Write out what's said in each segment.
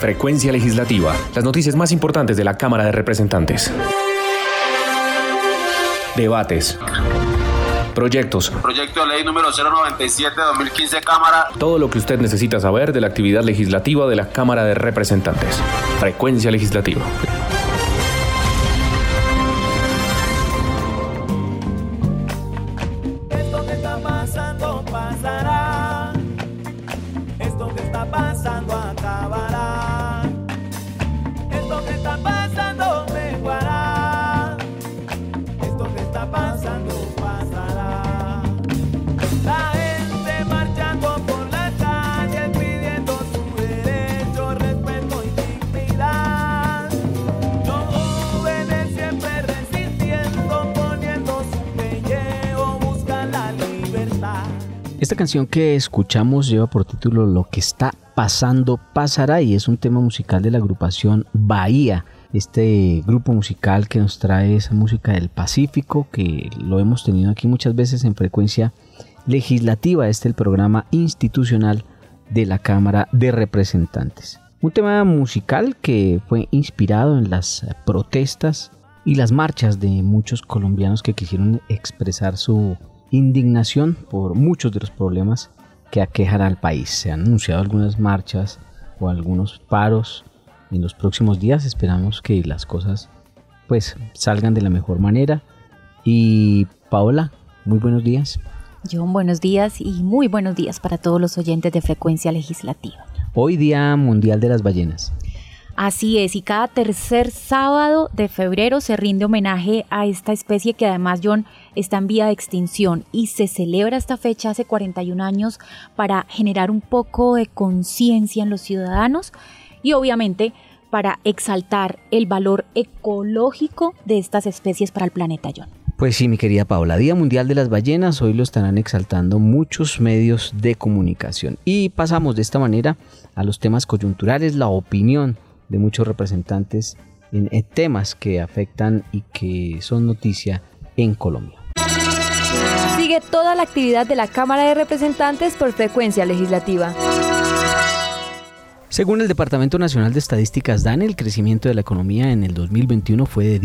Frecuencia Legislativa. Las noticias más importantes de la Cámara de Representantes. Debates. Proyectos. Proyecto de ley número 097-2015, Cámara. Todo lo que usted necesita saber de la actividad legislativa de la Cámara de Representantes. Frecuencia Legislativa. Esto que está pasando pasará. Esto que está pasando acabará. Esto que está pasando mejorará. Esto que está pasando pasará. La gente marchando por las calles pidiendo su derecho, respeto y dignidad. Los jóvenes siempre resistiendo, poniendo su pellejo, buscan la libertad. Esta canción que escuchamos lleva por título Lo que está pasando pasará y es un tema musical de la agrupación Bahía, este grupo musical que nos trae esa música del Pacífico, que lo hemos tenido aquí muchas veces en Frecuencia Legislativa. Este es el programa institucional de la Cámara de Representantes. Un tema musical que fue inspirado en las protestas y las marchas de muchos colombianos que quisieron expresar su indignación por muchos de los problemas que aquejan al país. Se han anunciado algunas marchas o algunos paros en los próximos días. Esperamos que las cosas pues salgan de la mejor manera. Y Paola, muy buenos días. John, buenos días y muy buenos días para todos los oyentes de Frecuencia Legislativa. Hoy Día Mundial de las Ballenas. Así es, y cada tercer sábado de febrero se rinde homenaje a esta especie que además, John, está en vía de extinción y se celebra esta fecha hace 41 años para generar un poco de conciencia en los ciudadanos y obviamente para exaltar el valor ecológico de estas especies para el planeta, John. Pues sí, mi querida Paola, Día Mundial de las Ballenas, hoy lo estarán exaltando muchos medios de comunicación. Y pasamos de esta manera a los temas coyunturales, la opinión de muchos representantes en temas que afectan y que son noticia en Colombia. Sigue toda la actividad de la Cámara de Representantes por Frecuencia Legislativa. Según el Departamento Nacional de Estadísticas DANE, el crecimiento de la economía en el 2021 fue de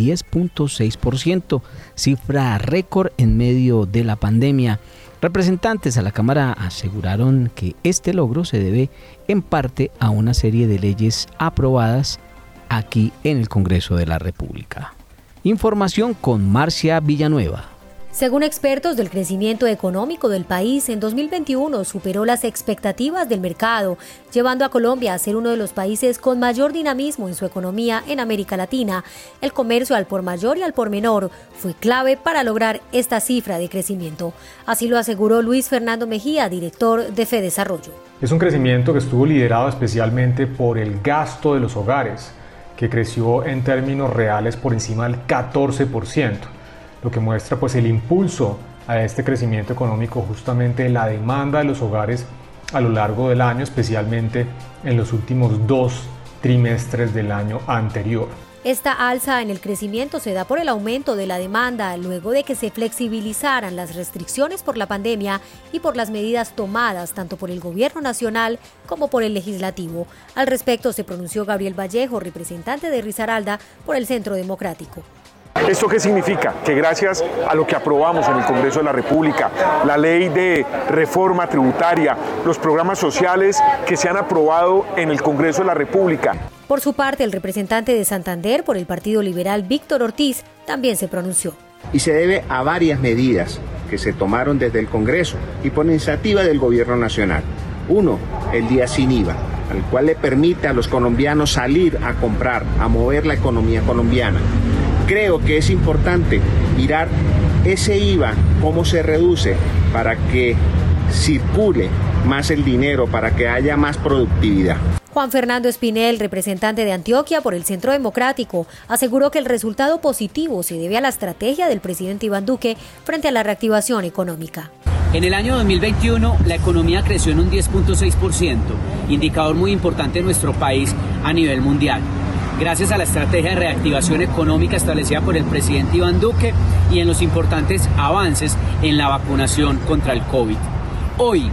10.6%, cifra récord en medio de la pandemia. Representantes a la Cámara aseguraron que este logro se debe en parte a una serie de leyes aprobadas aquí en el Congreso de la República. Información con Marcia Villanueva. Según expertos, del crecimiento económico del país en 2021 superó las expectativas del mercado, llevando a Colombia a ser uno de los países con mayor dinamismo en su economía en América Latina. El comercio al por mayor y al por menor fue clave para lograr esta cifra de crecimiento. Así lo aseguró Luis Fernando Mejía, director de FEDesarrollo. Es un crecimiento que estuvo liderado especialmente por el gasto de los hogares, que creció en términos reales por encima del 14%. Lo que muestra pues el impulso a este crecimiento económico, justamente la demanda de los hogares a lo largo del año, especialmente en los últimos 2 trimestres del año anterior. Esta alza en el crecimiento se da por el aumento de la demanda luego de que se flexibilizaran las restricciones por la pandemia y por las medidas tomadas tanto por el gobierno nacional como por el legislativo. Al respecto se pronunció Gabriel Vallejo, representante de Risaralda por el Centro Democrático. ¿Esto qué significa? Que gracias a lo que aprobamos en el Congreso de la República, la ley de reforma tributaria, los programas sociales que se han aprobado en el Congreso de la República. Por su parte, el representante de Santander por el Partido Liberal, Víctor Ortiz, también se pronunció. Y se debe a varias medidas que se tomaron desde el Congreso y por iniciativa del Gobierno Nacional. 1, el día sin IVA, al cual le permite a los colombianos salir a comprar, a mover la economía colombiana. Creo que es importante mirar ese IVA, cómo se reduce para que circule más el dinero, para que haya más productividad. Juan Fernando Espinel, representante de Antioquia por el Centro Democrático, aseguró que el resultado positivo se debe a la estrategia del presidente Iván Duque frente a la reactivación económica. En el año 2021 la economía creció en un 10.6%, indicador muy importante en nuestro país a nivel mundial. Gracias a la estrategia de reactivación económica establecida por el presidente Iván Duque y en los importantes avances en la vacunación contra el COVID. Hoy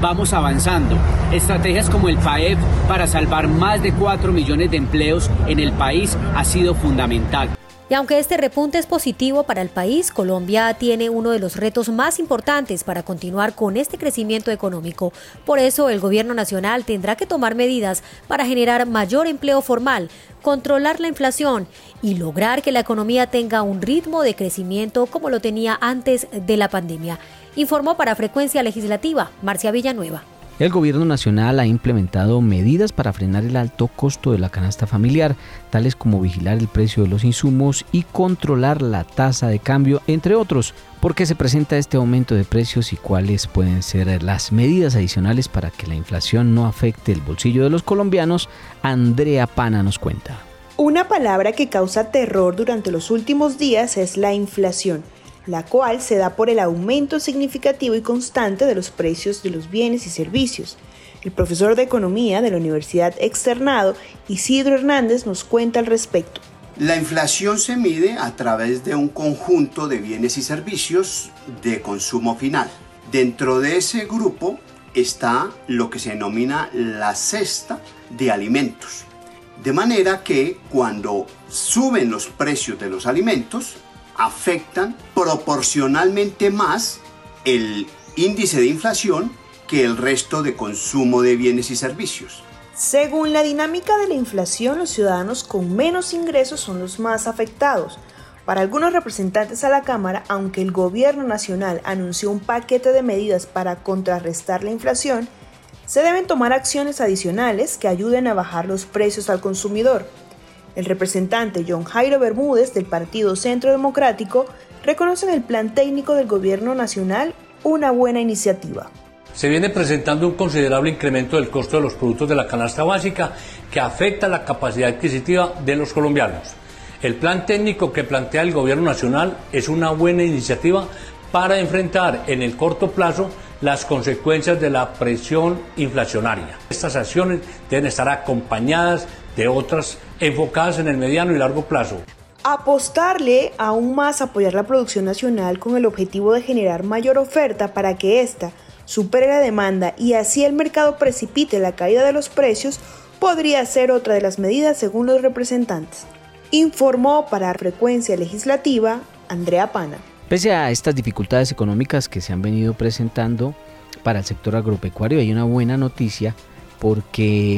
vamos avanzando. Estrategias como el PAEP para salvar más de 4 millones de empleos en el país ha sido fundamental. Y aunque este repunte es positivo para el país, Colombia tiene uno de los retos más importantes para continuar con este crecimiento económico. Por eso, el gobierno nacional tendrá que tomar medidas para generar mayor empleo formal, controlar la inflación y lograr que la economía tenga un ritmo de crecimiento como lo tenía antes de la pandemia. Informó para Frecuencia Legislativa Marcia Villanueva. El gobierno nacional ha implementado medidas para frenar el alto costo de la canasta familiar, tales como vigilar el precio de los insumos y controlar la tasa de cambio, entre otros. ¿Por qué se presenta este aumento de precios y cuáles pueden ser las medidas adicionales para que la inflación no afecte el bolsillo de los colombianos? Andrea Pana nos cuenta. Una palabra que causa terror durante los últimos días es la inflación, la cual se da por el aumento significativo y constante de los precios de los bienes y servicios. El profesor de Economía de la Universidad Externado, Isidro Hernández, nos cuenta al respecto. La inflación se mide a través de un conjunto de bienes y servicios de consumo final. Dentro de ese grupo está lo que se denomina la cesta de alimentos. De manera que cuando suben los precios de los alimentos, afectan proporcionalmente más el índice de inflación que el resto de consumo de bienes y servicios. Según la dinámica de la inflación, los ciudadanos con menos ingresos son los más afectados. Para algunos representantes a la Cámara, aunque el gobierno nacional anunció un paquete de medidas para contrarrestar la inflación, se deben tomar acciones adicionales que ayuden a bajar los precios al consumidor. El representante John Jairo Bermúdez del Partido Centro Democrático reconoce en el plan técnico del gobierno nacional una buena iniciativa. Se viene presentando un considerable incremento del costo de los productos de la canasta básica que afecta la capacidad adquisitiva de los colombianos. El plan técnico que plantea el gobierno nacional es una buena iniciativa para enfrentar en el corto plazo las consecuencias de la presión inflacionaria. Estas acciones deben estar acompañadas de otras enfocadas en el mediano y largo plazo. Apostarle aún más a apoyar la producción nacional con el objetivo de generar mayor oferta para que ésta supere la demanda y así el mercado precipite la caída de los precios podría ser otra de las medidas según los representantes. Informó para Frecuencia Legislativa Andrea Pana. Pese a estas dificultades económicas que se han venido presentando para el sector agropecuario, hay una buena noticia porque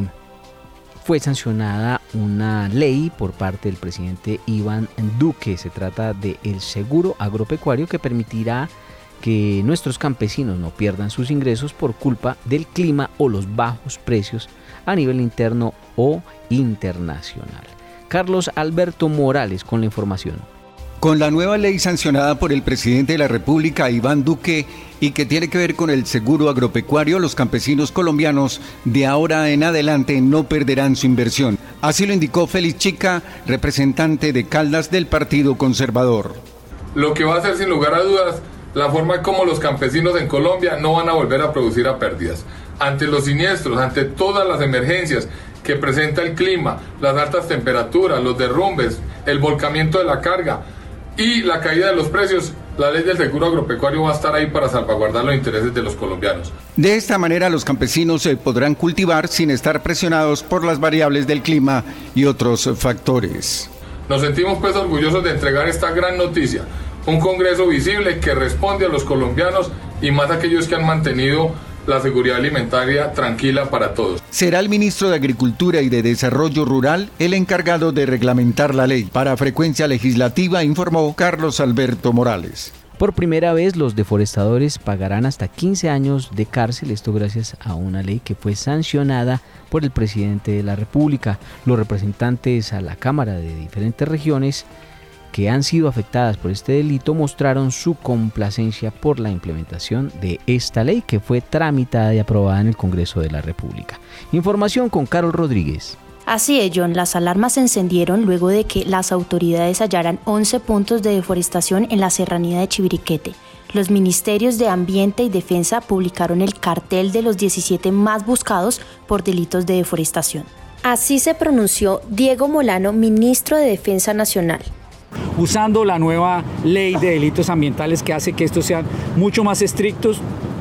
fue sancionada una ley por parte del presidente Iván Duque. Se trata del seguro agropecuario que permitirá que nuestros campesinos no pierdan sus ingresos por culpa del clima o los bajos precios a nivel interno o internacional. Carlos Alberto Morales con la información. Con la nueva ley sancionada por el presidente de la República, Iván Duque, y que tiene que ver con el seguro agropecuario, los campesinos colombianos de ahora en adelante no perderán su inversión. Así lo indicó Félix Chica, representante de Caldas del Partido Conservador. Lo que va a ser sin lugar a dudas la forma como los campesinos en Colombia no van a volver a producir a pérdidas. Ante los siniestros, ante todas las emergencias que presenta el clima, las altas temperaturas, los derrumbes, el volcamiento de la carga y la caída de los precios, la ley del seguro agropecuario va a estar ahí para salvaguardar los intereses de los colombianos. De esta manera los campesinos podrán cultivar sin estar presionados por las variables del clima y otros factores. Nos sentimos pues orgullosos de entregar esta gran noticia, un Congreso visible que responde a los colombianos y más a aquellos que han mantenido la seguridad alimentaria tranquila para todos. Será el ministro de Agricultura y de Desarrollo Rural el encargado de reglamentar la ley. Para Frecuencia Legislativa informó Carlos Alberto Morales. Por primera vez los deforestadores pagarán hasta 15 años de cárcel, esto gracias a una ley que fue sancionada por el presidente de la República. Los representantes a la Cámara de diferentes regiones que han sido afectadas por este delito mostraron su complacencia por la implementación de esta ley que fue tramitada y aprobada en el Congreso de la República. Información con Carol Rodríguez. Así es, John, las alarmas se encendieron luego de que las autoridades hallaran 11 puntos de deforestación en la serranía de Chiviriquete. Los ministerios de Ambiente y Defensa publicaron el cartel de los 17 más buscados por delitos de deforestación. Así se pronunció Diego Molano, ministro de Defensa Nacional. Usando la nueva ley de delitos ambientales que hace que estos sean mucho más estrictos,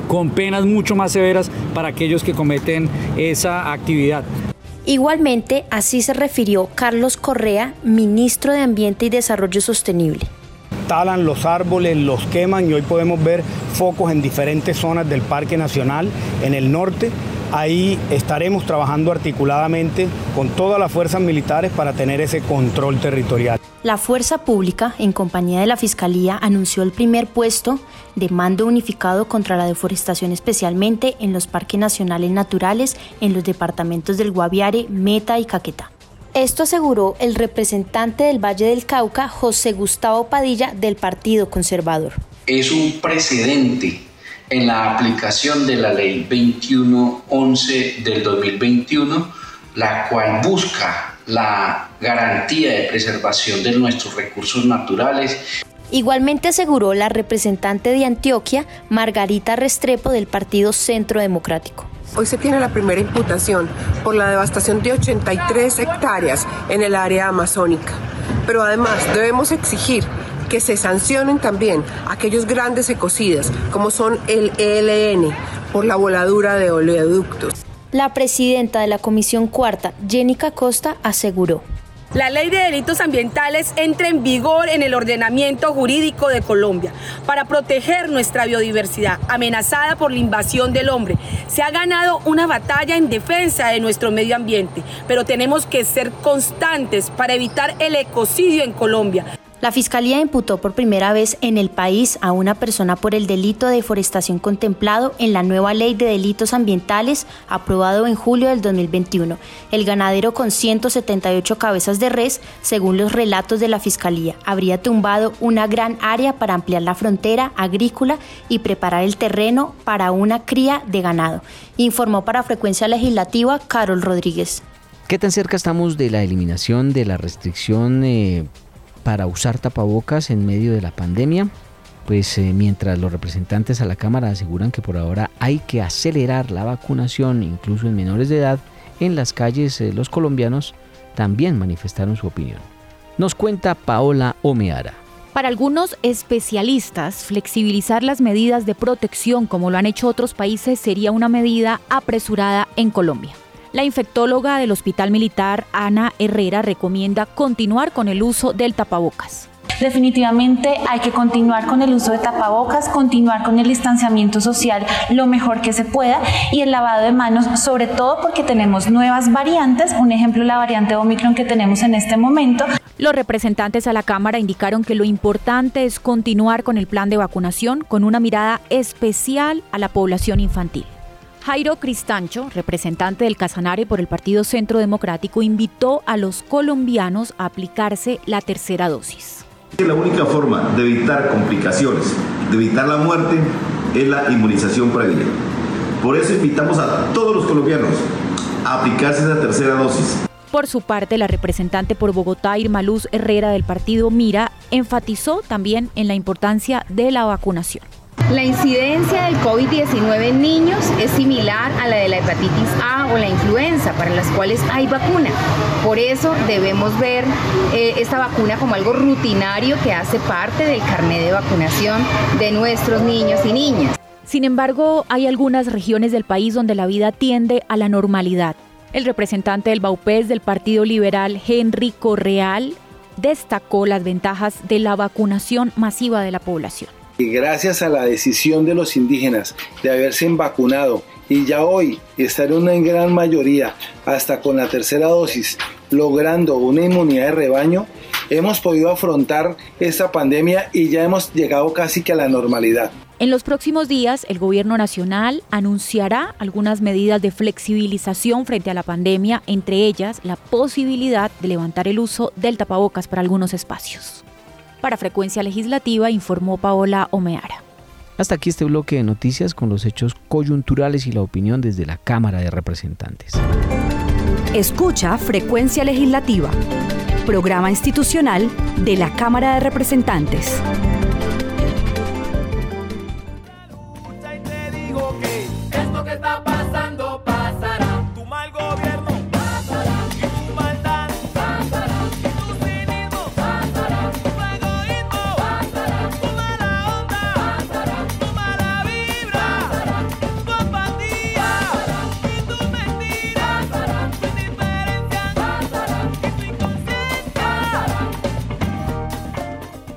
con penas mucho más severas para aquellos que cometen esa actividad. Igualmente, así se refirió Carlos Correa, ministro de Ambiente y Desarrollo Sostenible. Talan los árboles, los queman y hoy podemos ver focos en diferentes zonas del Parque Nacional, en el norte. Ahí estaremos trabajando articuladamente con todas las fuerzas militares para tener ese control territorial. La Fuerza Pública, en compañía de la Fiscalía, anunció el primer puesto de mando unificado contra la deforestación, especialmente en los parques nacionales naturales en los departamentos del Guaviare, Meta y Caquetá. Esto aseguró el representante del Valle del Cauca, José Gustavo Padilla, del Partido Conservador. Es un precedente en la aplicación de la Ley 2111 del 2021, la cual busca la garantía de preservación de nuestros recursos naturales. Igualmente aseguró la representante de Antioquia, Margarita Restrepo, del Partido Centro Democrático. Hoy se tiene la primera imputación por la devastación de 83 hectáreas en el área amazónica, pero además debemos exigir que se sancionen también aquellos grandes ecocidas, como son el ELN, por la voladura de oleoductos. La presidenta de la Comisión Cuarta, Jenica Costa, aseguró: la ley de delitos ambientales entra en vigor en el ordenamiento jurídico de Colombia para proteger nuestra biodiversidad amenazada por la invasión del hombre. Se ha ganado una batalla en defensa de nuestro medio ambiente, pero tenemos que ser constantes para evitar el ecocidio en Colombia. La Fiscalía imputó por primera vez en el país a una persona por el delito de deforestación contemplado en la nueva Ley de Delitos Ambientales aprobado en julio del 2021. El ganadero, con 178 cabezas de res, según los relatos de la Fiscalía, habría tumbado una gran área para ampliar la frontera agrícola y preparar el terreno para una cría de ganado. Informó para Frecuencia Legislativa Carol Rodríguez. ¿Qué tan cerca estamos de la eliminación de la restricción para usar tapabocas en medio de la pandemia? Pues mientras los representantes a la Cámara aseguran que por ahora hay que acelerar la vacunación, incluso en menores de edad, en las calles los colombianos también manifestaron su opinión. Nos cuenta Paola Omeara. Para algunos especialistas, flexibilizar las medidas de protección como lo han hecho otros países sería una medida apresurada en Colombia. La infectóloga del Hospital Militar, Ana Herrera, recomienda continuar con el uso del tapabocas. Definitivamente hay que continuar con el uso de tapabocas, continuar con el distanciamiento social lo mejor que se pueda y el lavado de manos, sobre todo porque tenemos nuevas variantes, un ejemplo, la variante Omicron que tenemos en este momento. Los representantes a la Cámara indicaron que lo importante es continuar con el plan de vacunación con una mirada especial a la población infantil. Jairo Cristancho, representante del Casanare por el Partido Centro Democrático, invitó a los colombianos a aplicarse la tercera dosis. La única forma de evitar complicaciones, de evitar la muerte, es la inmunización previa. Por eso invitamos a todos los colombianos a aplicarse esa tercera dosis. Por su parte, la representante por Bogotá, Irma Luz Herrera, del partido Mira, enfatizó también en la importancia de la vacunación. La incidencia del COVID-19 en niños es similar a la de la hepatitis A o la influenza, para las cuales hay vacuna. Por eso debemos ver esta vacuna como algo rutinario que hace parte del carnet de vacunación de nuestros niños y niñas. Sin embargo, hay algunas regiones del país donde la vida tiende a la normalidad. El representante del Baupés del Partido Liberal, Henry Correal, destacó las ventajas de la vacunación masiva de la población. Y gracias a la decisión de los indígenas de haberse vacunado y ya hoy estar en una gran mayoría hasta con la tercera dosis, logrando una inmunidad de rebaño, hemos podido afrontar esta pandemia y ya hemos llegado casi que a la normalidad. En los próximos días, el gobierno nacional anunciará algunas medidas de flexibilización frente a la pandemia, entre ellas la posibilidad de levantar el uso del tapabocas para algunos espacios. Para Frecuencia Legislativa, informó Paola Omeara. Hasta aquí este bloque de noticias con los hechos coyunturales y la opinión desde la Cámara de Representantes. Escucha Frecuencia Legislativa, programa institucional de la Cámara de Representantes. Esto que está pasando pasará. Tu mal gobierno pasará. Y tu maldad pasará. Y tu cinismo pasará. Tu egoísmo pasará. Tu mala onda pasará. Tu mala vibra pasará.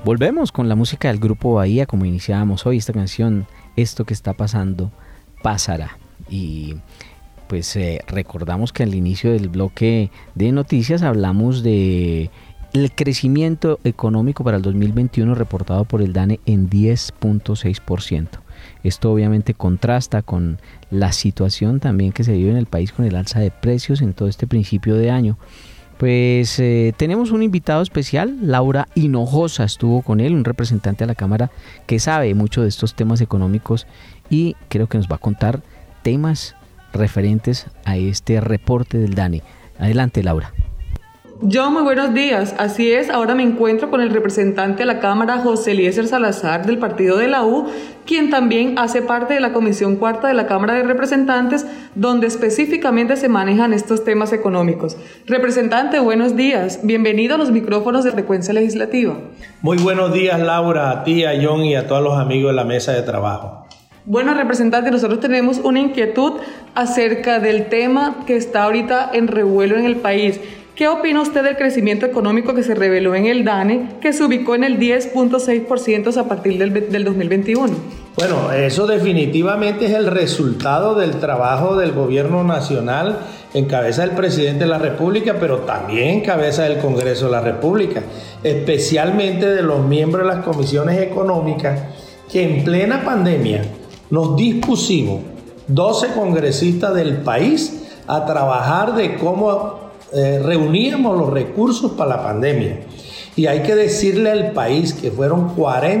Volvemos con la música del grupo Bahía, como iniciábamos hoy esta canción, Esto que está pasando pasará. Y pues recordamos que al inicio del bloque de noticias hablamos de el crecimiento económico para el 2021 reportado por el DANE en 10.6%. Esto obviamente contrasta con la situación también que se vive en el país con el alza de precios en todo este principio de año. Pues tenemos un invitado especial, Laura Hinojosa estuvo con él, un representante a la Cámara que sabe mucho de estos temas económicos y creo que nos va a contar temas referentes a este reporte del DANE. Adelante, Laura. John, muy buenos días. Así es, ahora me encuentro con el representante de la Cámara, José Eliezer Salazar, del partido de la U, quien también hace parte de la Comisión Cuarta de la Cámara de Representantes, donde específicamente se manejan estos temas económicos. Representante, buenos días. Bienvenido a los micrófonos de Frecuencia Legislativa. Muy buenos días, Laura, a ti, a John y a todos los amigos de la mesa de trabajo. Bueno, representante, nosotros tenemos una inquietud acerca del tema que está ahorita en revuelo en el país. ¿Qué opina usted del crecimiento económico que se reveló en el DANE, que se ubicó en el 10.6% a partir del 2021? Bueno, eso definitivamente es el resultado del trabajo del gobierno nacional en cabeza del presidente de la República, pero también en cabeza del Congreso de la República, especialmente de los miembros de las comisiones económicas que en plena pandemia nos dispusimos, 12 congresistas del país, a trabajar de cómo reuníamos los recursos para la pandemia. Y hay que decirle al país que fueron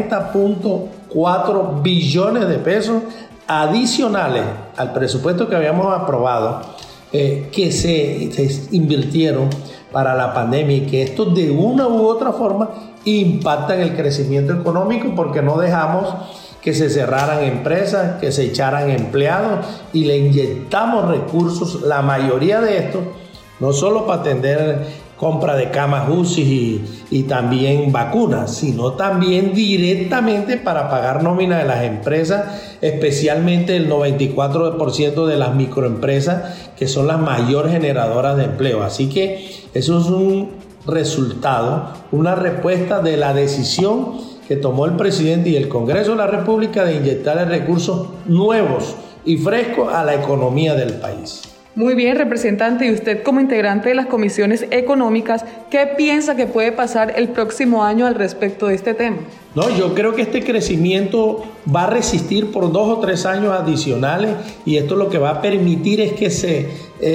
40.4 billones de pesos adicionales al presupuesto que habíamos aprobado, que se invirtieron para la pandemia, y que esto de una u otra forma impacta en el crecimiento económico, porque no dejamos que se cerraran empresas, que se echaran empleados, y le inyectamos recursos, la mayoría de estos, no solo para atender compra de camas UCI y también vacunas, sino también directamente para pagar nómina de las empresas, especialmente el 94% de las microempresas, que son las mayores generadoras de empleo. Así que eso es un resultado, una respuesta de la decisión que tomó el presidente y el Congreso de la República de inyectarle recursos nuevos y frescos a la economía del país. Muy bien, representante, y usted como integrante de las comisiones económicas, ¿qué piensa que puede pasar el próximo año al respecto de este tema? No, yo creo que este crecimiento va a resistir por 2 o 3 años adicionales, y esto lo que va a permitir es que se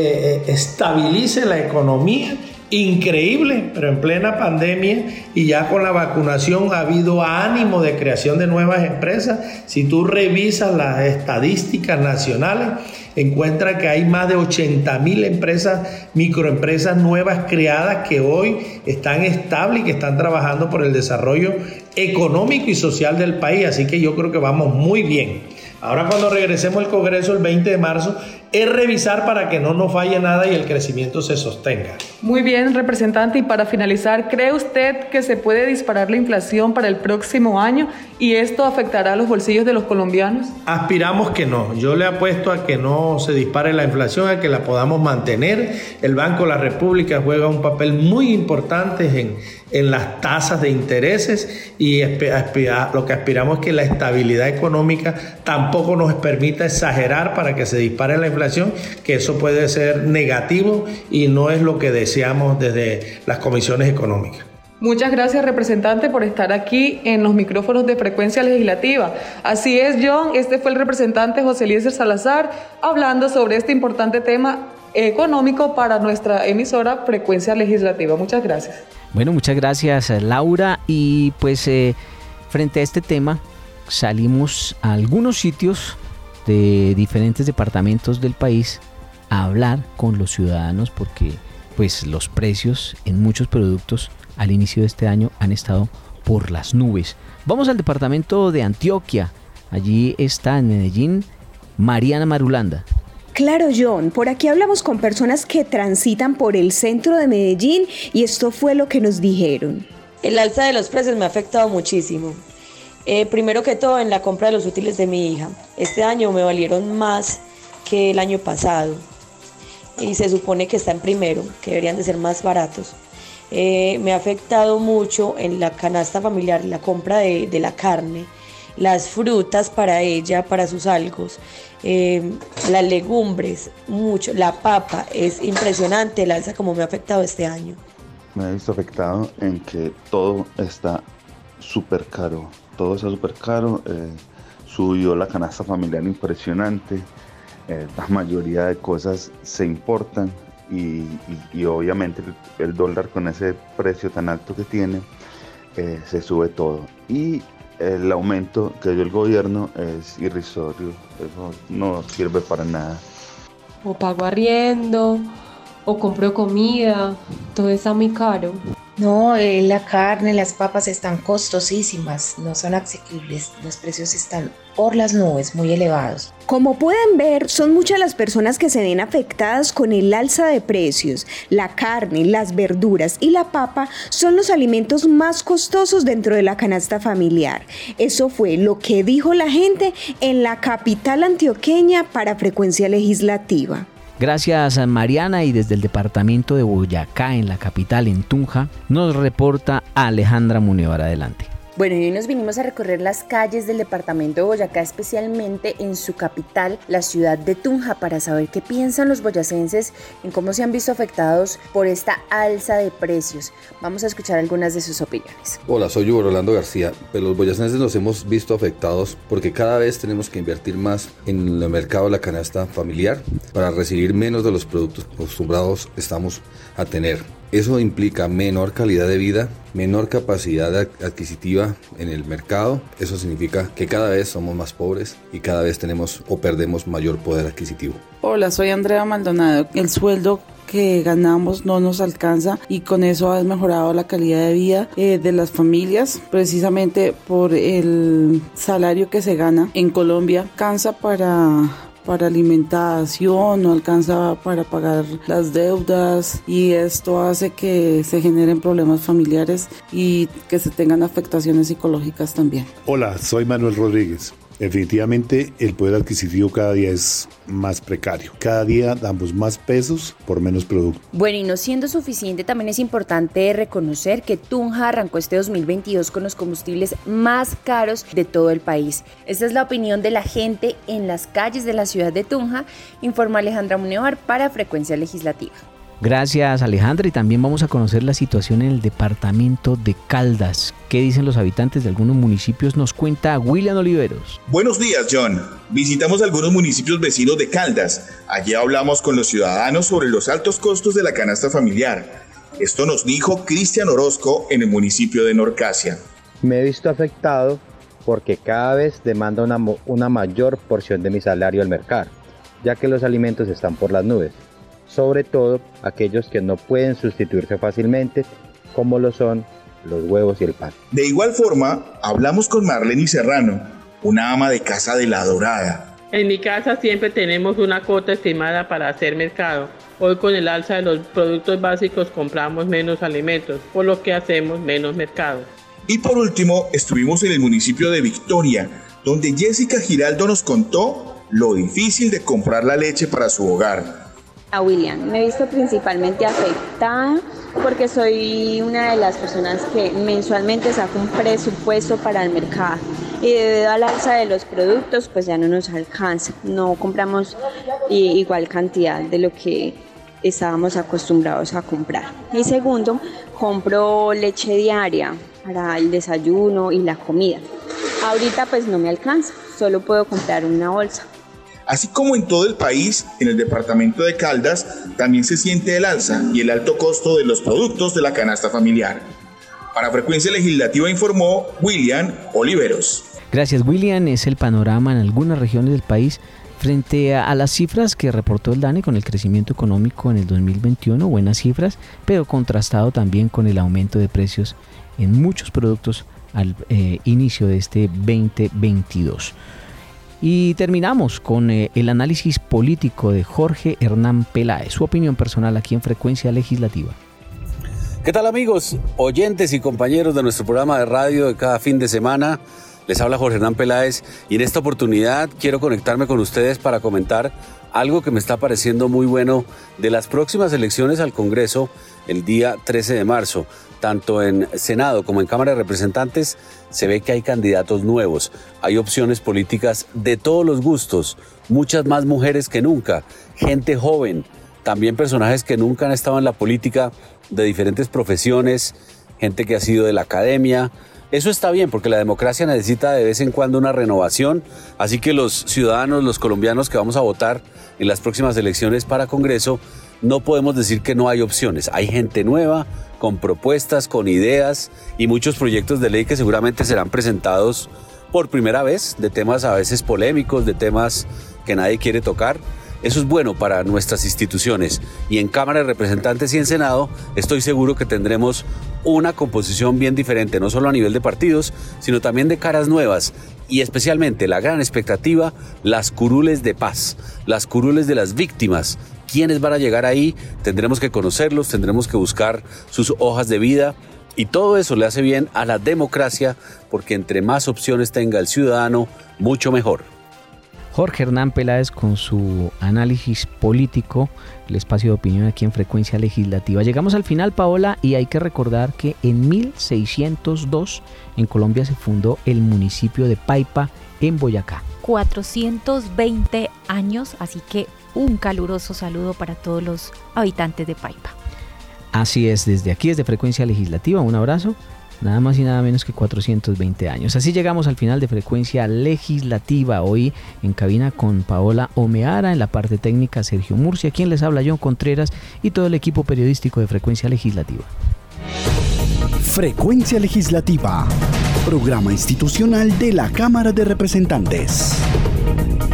estabilice la economía. Increíble, pero en plena pandemia y ya con la vacunación ha habido ánimo de creación de nuevas empresas. Si tú revisas las estadísticas nacionales, encuentras que hay más de 80.000 empresas, microempresas nuevas creadas, que hoy están estables y que están trabajando por el desarrollo económico y social del país. Así que yo creo que vamos muy bien. Ahora, cuando regresemos al Congreso el 20 de marzo, es revisar para que no nos falle nada y el crecimiento se sostenga. Muy bien, representante. Y para finalizar, ¿cree usted que se puede disparar la inflación para el próximo año y esto afectará a los bolsillos de los colombianos? Aspiramos que no. Yo le apuesto a que no se dispare la inflación, a que la podamos mantener. El Banco de la República juega un papel muy importante en las tasas de intereses, y lo que aspiramos es que la estabilidad económica tampoco nos permita exagerar para que se dispare la inflación, que eso puede ser negativo y no es lo que deseamos desde las comisiones económicas. Muchas gracias, representante, por estar aquí en los micrófonos de Frecuencia Legislativa. Así es, John, este fue el representante José Eliezer Salazar hablando sobre este importante tema económico para nuestra emisora Frecuencia Legislativa. Muchas gracias. Bueno, muchas gracias, Laura. Y pues frente a este tema salimos a algunos sitios de diferentes departamentos del país a hablar con los ciudadanos, porque pues los precios en muchos productos al inicio de este año han estado por las nubes. Vamos al departamento de Antioquia. Allí está en Medellín Mariana Marulanda. Claro, John, por aquí hablamos con personas que transitan por el centro de Medellín y esto fue lo que nos dijeron. El alza de los precios me ha afectado muchísimo. Primero que todo, en la compra de los útiles de mi hija. Este año me valieron más que el año pasado y se supone que está en primero, que deberían de ser más baratos. Me ha afectado mucho en la canasta familiar, la compra de la carne, las frutas para ella, para sus algos, las legumbres, mucho, la papa. Es impresionante el alza como me ha afectado este año. Me he visto afectado en que todo está súper caro, subió la canasta familiar impresionante, la mayoría de cosas se importan y obviamente el dólar con ese precio tan alto que tiene, se sube todo. Y el aumento que dio el gobierno es irrisorio, eso no sirve para nada. O pago arriendo, o compro comida, todo está muy caro. No, la carne, las papas están costosísimas, no son asequibles, los precios están por las nubes, muy elevados. Como pueden ver, son muchas las personas que se ven afectadas con el alza de precios. La carne, las verduras y la papa son los alimentos más costosos dentro de la canasta familiar. Eso fue lo que dijo la gente en la capital antioqueña para Frecuencia Legislativa. Gracias a Mariana, y desde el departamento de Boyacá, en la capital, en Tunja, nos reporta Alejandra Munevar. Adelante. Bueno, y hoy nos vinimos a recorrer las calles del departamento de Boyacá, especialmente en su capital, la ciudad de Tunja, para saber qué piensan los boyacenses en cómo se han visto afectados por esta alza de precios. Vamos a escuchar algunas de sus opiniones. Hola, soy Hugo Rolando García. Pues los boyacenses nos hemos visto afectados porque cada vez tenemos que invertir más en el mercado de la canasta familiar para recibir menos de los productos acostumbrados estamos a tener. Eso implica menor calidad de vida, menor capacidad adquisitiva en el mercado. Eso significa que cada vez somos más pobres y cada vez tenemos o perdemos mayor poder adquisitivo. Hola, soy Andrea Maldonado. El sueldo que ganamos no nos alcanza y con eso ha mejorado la calidad de vida de las familias, precisamente por el salario que se gana en Colombia. Alcanza para alimentación, no alcanza para pagar las deudas, y esto hace que se generen problemas familiares y que se tengan afectaciones psicológicas también. Hola, soy Manuel Rodríguez. Definitivamente el poder adquisitivo cada día es más precario. Cada día damos más pesos por menos producto. Bueno, y no siendo suficiente, también es importante reconocer que Tunja arrancó este 2022 con los combustibles más caros de todo el país. Esta es la opinión de la gente en las calles de la ciudad de Tunja, informa Alejandra Munevar para Frecuencia Legislativa. Gracias, Alejandra, y también vamos a conocer la situación en el departamento de Caldas. ¿Qué dicen los habitantes de algunos municipios? Nos cuenta William Oliveros. Buenos días, John. Visitamos algunos municipios vecinos de Caldas. Allí hablamos con los ciudadanos sobre los altos costos de la canasta familiar. Esto nos dijo Cristian Orozco en el municipio de Norcasia. Me he visto afectado porque cada vez demanda una mayor porción de mi salario al mercado, ya que los alimentos están por las nubes. Sobre todo aquellos que no pueden sustituirse fácilmente, como lo son los huevos y el pan. De igual forma, hablamos con Marlene Serrano, una ama de casa de La Dorada. En mi casa siempre tenemos una cuota estimada para hacer mercado. Hoy con el alza de los productos básicos compramos menos alimentos, por lo que hacemos menos mercado. Y por último, estuvimos en el municipio de Victoria, donde Jessica Giraldo nos contó lo difícil de comprar la leche para su hogar. William, me he visto principalmente afectada porque soy una de las personas que mensualmente saca un presupuesto para el mercado y debido al alza de los productos pues ya no nos alcanza, no compramos igual cantidad de lo que estábamos acostumbrados a comprar. Y segundo, compro leche diaria para el desayuno y la comida. Ahorita pues no me alcanza, solo puedo comprar una bolsa. Así como en todo el país, en el departamento de Caldas también se siente el alza y el alto costo de los productos de la canasta familiar. Para Frecuencia Legislativa informó William Oliveros. Gracias, William. Es el panorama en algunas regiones del país frente a las cifras que reportó el DANE con el crecimiento económico en el 2021, buenas cifras, pero contrastado también con el aumento de precios en muchos productos al inicio de este 2022. Y terminamos con el análisis político de Jorge Hernán Peláez, su opinión personal aquí en Frecuencia Legislativa. ¿Qué tal, amigos, oyentes y compañeros de nuestro programa de radio de cada fin de semana? Les habla Jorge Hernán Peláez y en esta oportunidad quiero conectarme con ustedes para comentar algo que me está pareciendo muy bueno de las próximas elecciones al Congreso el día 13 de marzo. Tanto en Senado como en Cámara de Representantes se ve que hay candidatos nuevos, hay opciones políticas de todos los gustos, muchas más mujeres que nunca, gente joven, también personajes que nunca han estado en la política, de diferentes profesiones, gente que ha sido de la academia. Eso está bien porque la democracia necesita de vez en cuando una renovación, así que los ciudadanos, los colombianos que vamos a votar en las próximas elecciones para Congreso, no podemos decir que no hay opciones. Hay gente nueva, con propuestas, con ideas y muchos proyectos de ley que seguramente serán presentados por primera vez, de temas a veces polémicos, de temas que nadie quiere tocar. Eso es bueno para nuestras instituciones. Y en Cámara de Representantes y en Senado estoy seguro que tendremos una composición bien diferente, no solo a nivel de partidos, sino también de caras nuevas. Y especialmente la gran expectativa, las curules de paz, las curules de las víctimas. ¿Quiénes van a llegar ahí? Tendremos que conocerlos, tendremos que buscar sus hojas de vida. Y todo eso le hace bien a la democracia, porque entre más opciones tenga el ciudadano, mucho mejor. Jorge Hernán Peláez con su análisis político, el espacio de opinión aquí en Frecuencia Legislativa. Llegamos al final, Paola, y hay que recordar que en 1602 en Colombia se fundó el municipio de Paipa, en Boyacá. 420 años, así que un caluroso saludo para todos los habitantes de Paipa. Así es, desde aquí, desde Frecuencia Legislativa, un abrazo. Nada más y nada menos que 420 años. Así llegamos al final de Frecuencia Legislativa. Hoy en cabina con Paola Omeara, en la parte técnica Sergio Murcia, quien les habla John Contreras y todo el equipo periodístico de Frecuencia Legislativa. Frecuencia Legislativa, programa institucional de la Cámara de Representantes.